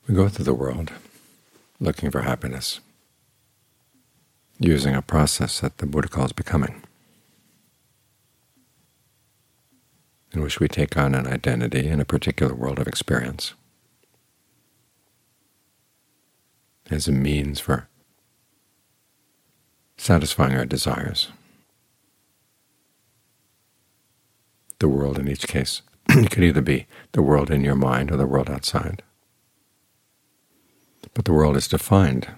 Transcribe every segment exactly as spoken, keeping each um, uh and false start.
We go through the world looking for happiness, using a process that the Buddha calls becoming, in which we take on an identity in a particular world of experience as a means for satisfying our desires. The world in each case could either be the world in your mind or the world outside. But the world is defined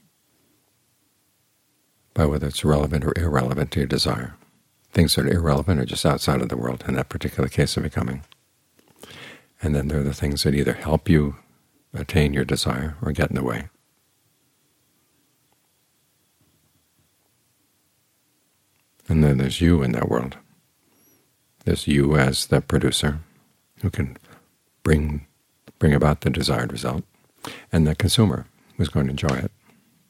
by whether it's relevant or irrelevant to your desire. Things that are irrelevant are just outside of the world in that particular case of becoming. And then there are the things that either help you attain your desire or get in the way. And then there's you in that world. There's you as the producer who can bring bring about the desired result, and the consumer who's going to enjoy it.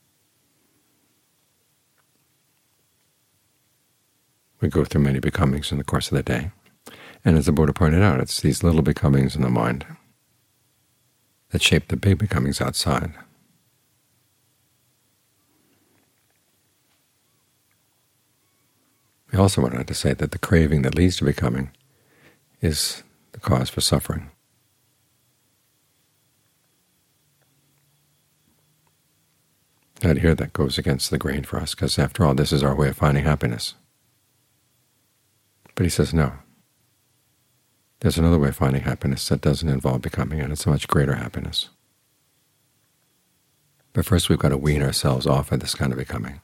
We go through many becomings in the course of the day, and as the Buddha pointed out, it's these little becomings in the mind that shape the big becomings outside. We also wanted to say that the craving that leads to becoming is the cause for suffering. Out here that goes against the grain for us, because after all, this is our way of finding happiness. But he says no. There's another way of finding happiness that doesn't involve becoming, and it's a much greater happiness. But first we've got to wean ourselves off of this kind of becoming.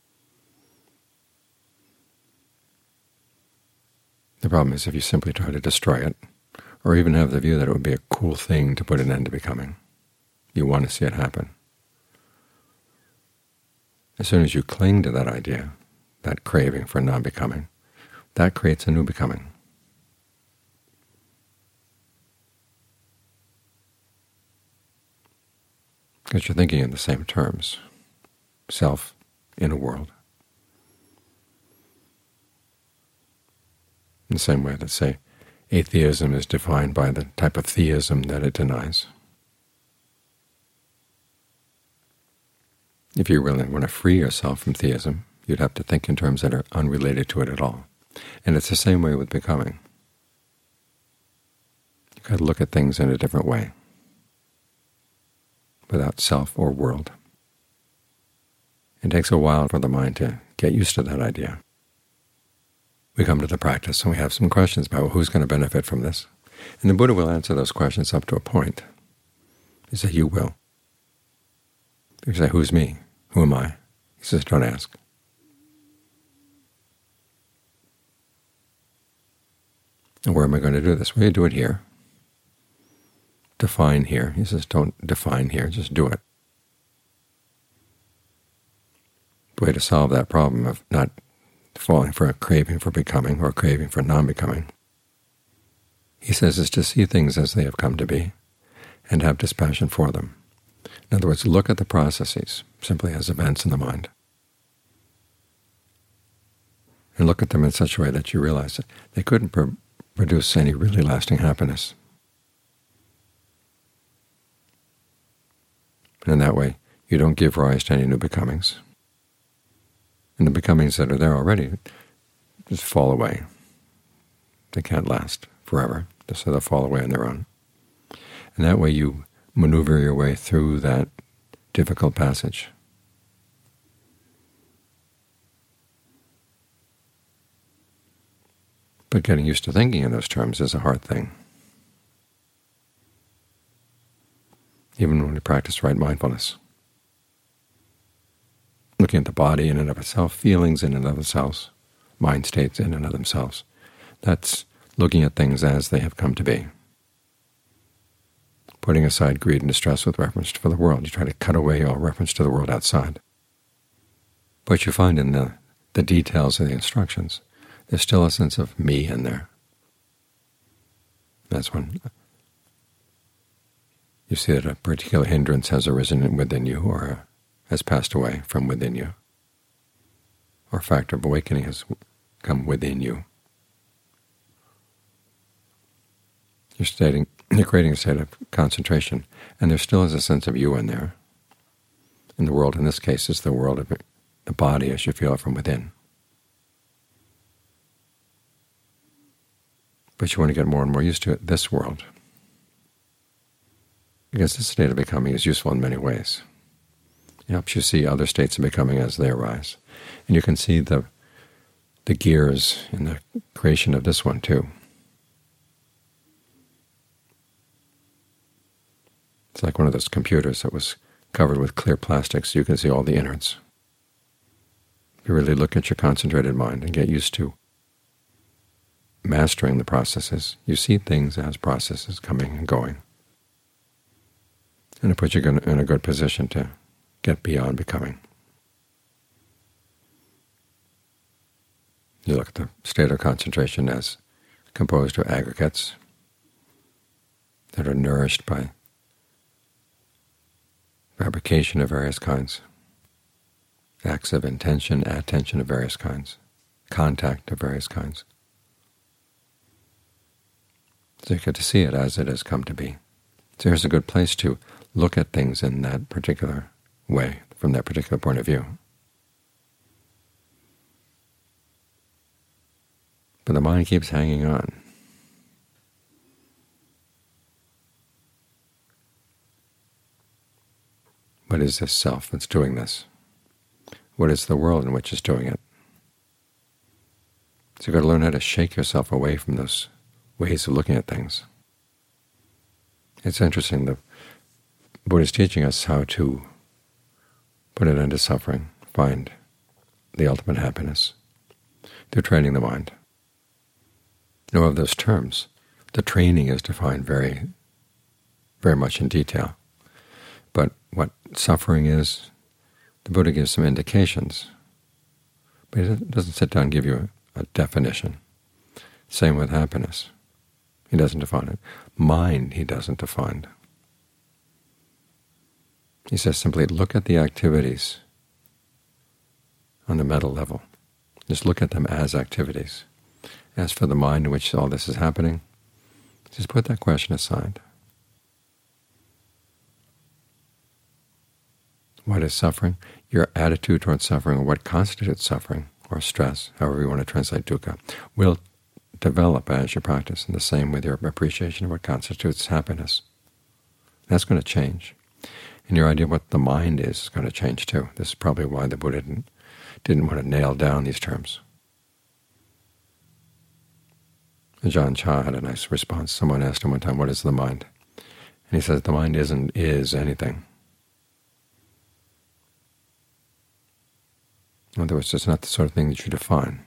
The problem is if you simply try to destroy it, or even have the view that it would be a cool thing to put an end to becoming, you want to see it happen. As soon as you cling to that idea, that craving for non-becoming, that creates a new becoming. Because you're thinking in the same terms, self in a world. In the same way that, say, atheism is defined by the type of theism that it denies. If you really want to free yourself from theism, you'd have to think in terms that are unrelated to it at all. And it's the same way with becoming. You've got to look at things in a different way, without self or world. It takes a while for the mind to get used to that idea. We come to the practice and we have some questions about, well, who's going to benefit from this? And the Buddha will answer those questions up to a point. He says, you will. You say, who's me? Who am I? He says, don't ask. And where am I going to do this? Well, you do it here. Define here. He says, don't define here, just do it. The way to solve that problem of not falling for a craving for becoming or a craving for non-becoming, he says, is to see things as they have come to be and have dispassion for them. In other words, look at the processes simply as events in the mind, and look at them in such a way that you realize that they couldn't pr produce any really lasting happiness. And in that way, you don't give rise to any new becomings. And the becomings that are there already just fall away. They can't last forever, so they'll fall away on their own. And that way you maneuver your way through that difficult passage. But getting used to thinking in those terms is a hard thing. Even when we practice right mindfulness. Looking at the body in and of itself, feelings in and of themselves, mind states in and of themselves. That's looking at things as they have come to be. Putting aside greed and distress with reference to the world. You try to cut away all reference to the world outside. But you find in the, the details of the instructions, there's still a sense of me in there. That's when you see that a particular hindrance has arisen within you or has passed away from within you, or a factor of awakening has come within you. You're stating, you're creating a state of concentration, and there still is a sense of you in there. And the world in this case is the world of the body as you feel it from within. But you want to get more and more used to it, this world, because this state of becoming is useful in many ways. It helps you see other states of becoming as they arise. And you can see the the gears in the creation of this one, too. It's like one of those computers that was covered with clear plastic, so you can see all the innards. If you really look at your concentrated mind and get used to mastering the processes, you see things as processes coming and going. And it puts you in a good position to get beyond becoming. You look at the state of concentration as composed of aggregates that are nourished by fabrication of various kinds, acts of intention, attention of various kinds, contact of various kinds. So you get to see it as it has come to be. So here's a good place to look at things in that particular way, from that particular point of view. But the mind keeps hanging on. What is this self that's doing this? What is the world in which it's doing it? So you've got to learn how to shake yourself away from those ways of looking at things. It's interesting, the Buddha is teaching us how to put an end to suffering, find the ultimate happiness, through training the mind. Know of those terms. The training is defined very, very much in detail. But what suffering is, the Buddha gives some indications, but he doesn't sit down and give you a, a definition. Same with happiness. He doesn't define it. Mind he doesn't define. He says simply, look at the activities on the mental level. Just look at them as activities. As for the mind in which all this is happening, just put that question aside. What is suffering? Your attitude towards suffering, or what constitutes suffering, or stress, however you want to translate dukkha, will develop as you practice, and the same with your appreciation of what constitutes happiness. That's going to change. And your idea of what the mind is is going to change too. This is probably why the Buddha didn't, didn't want to nail down these terms. Ajahn Chah had a nice response. Someone asked him one time, what is the mind? And he says, the mind isn't is anything. In other words, it's not the sort of thing that you define.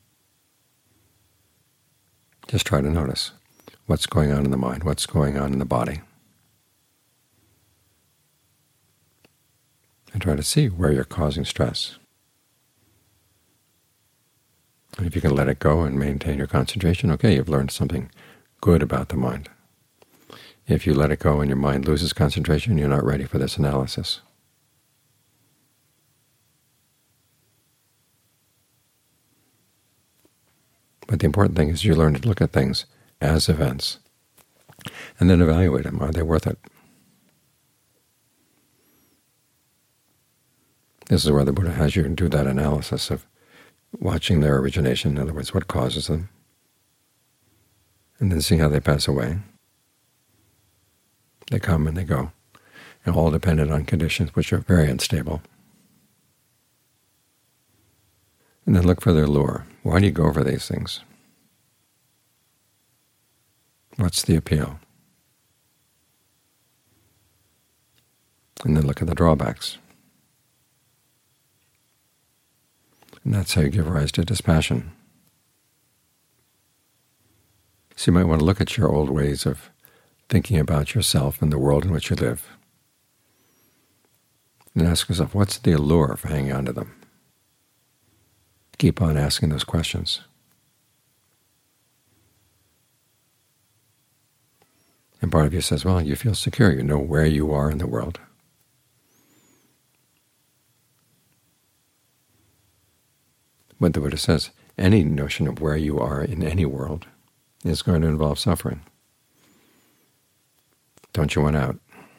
Just try to notice what's going on in the mind, what's going on in the body, and try to see where you're causing stress. And if you can let it go and maintain your concentration, okay, you've learned something good about the mind. If you let it go and your mind loses concentration, you're not ready for this analysis. But the important thing is you learn to look at things as events and then evaluate them. Are they worth it? This is where the Buddha has you do that analysis of watching their origination, in other words, what causes them, and then see how they pass away. They come and they go, and all dependent on conditions which are very unstable. And then look for their lure. Why do you go for these things? What's the appeal? And then look at the drawbacks. And that's how you give rise to dispassion. So you might want to look at your old ways of thinking about yourself and the world in which you live, and ask yourself, what's the allure for hanging on to them? Keep on asking those questions. And part of you says, well, you feel secure, you know where you are in the world. What the Buddha says, any notion of where you are in any world is going to involve suffering. Don't you want out?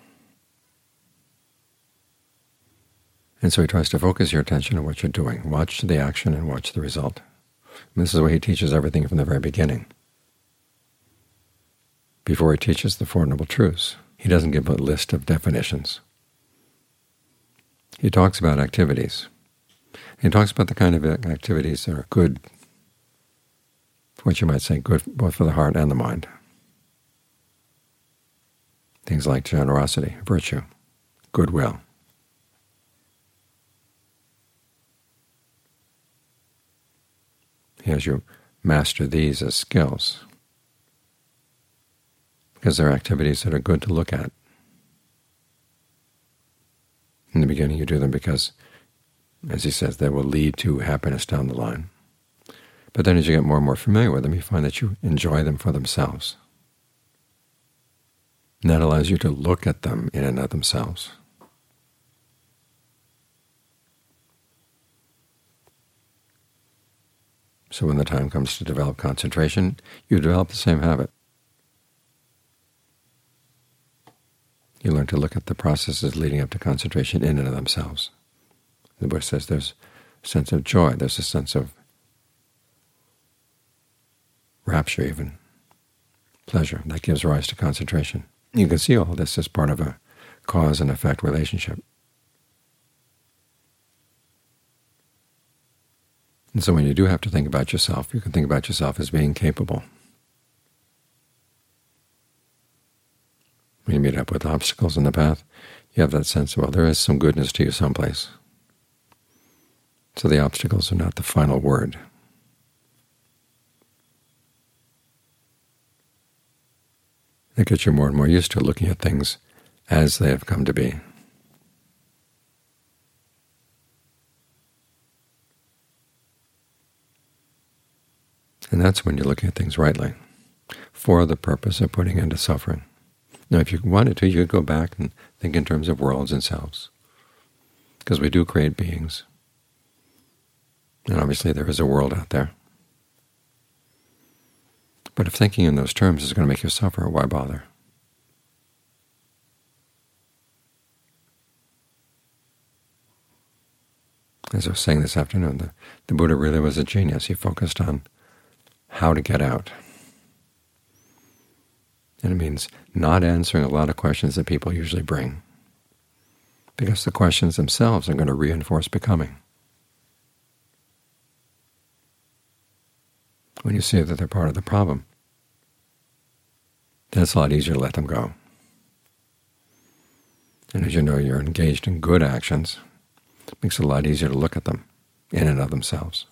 And so he tries to focus your attention on what you're doing. Watch the action and watch the result. And this is why he teaches everything from the very beginning. Before he teaches the Four Noble Truths, he doesn't give a list of definitions. He talks about activities. He talks about the kind of activities that are good, what you might say, good both for the heart and the mind. Things like generosity, virtue, goodwill. He has you master these as skills, because they're activities that are good to look at. In the beginning you do them because, as he says, they will lead to happiness down the line. But then as you get more and more familiar with them, you find that you enjoy them for themselves. And that allows you to look at them in and of themselves. So when the time comes to develop concentration, you develop the same habit. You learn to look at the processes leading up to concentration in and of themselves. The Buddha says there's a sense of joy, there's a sense of rapture even, pleasure, that gives rise to concentration. You can see all this as part of a cause and effect relationship. And so when you do have to think about yourself, you can think about yourself as being capable. When you meet up with obstacles in the path, you have that sense of, well, there is some goodness to you someplace. So the obstacles are not the final word. It gets you more and more used to looking at things as they have come to be. And that's when you're looking at things rightly, for the purpose of putting end to suffering. Now, if you wanted to, you could go back and think in terms of worlds and selves, because we do create beings. And obviously there is a world out there. But if thinking in those terms is going to make you suffer, why bother? As I was saying this afternoon, the, the Buddha really was a genius. He focused on how to get out. And it means not answering a lot of questions that people usually bring, because the questions themselves are going to reinforce becoming. When you see that they're part of the problem, then it's a lot easier to let them go. And as you know, you're engaged in good actions, it makes it a lot easier to look at them in and of themselves.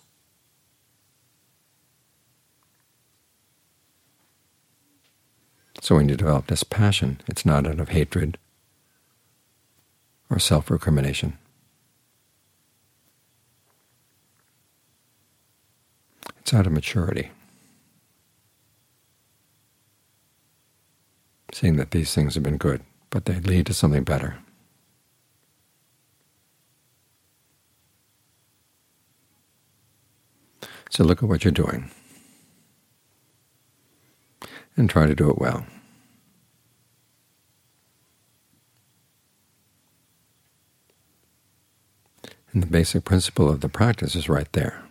So when you develop this passion, it's not out of hatred or self-recrimination. It's out of maturity, seeing that these things have been good, but they lead to something better. So look at what you're doing and try to do it well. And the basic principle of the practice is right there.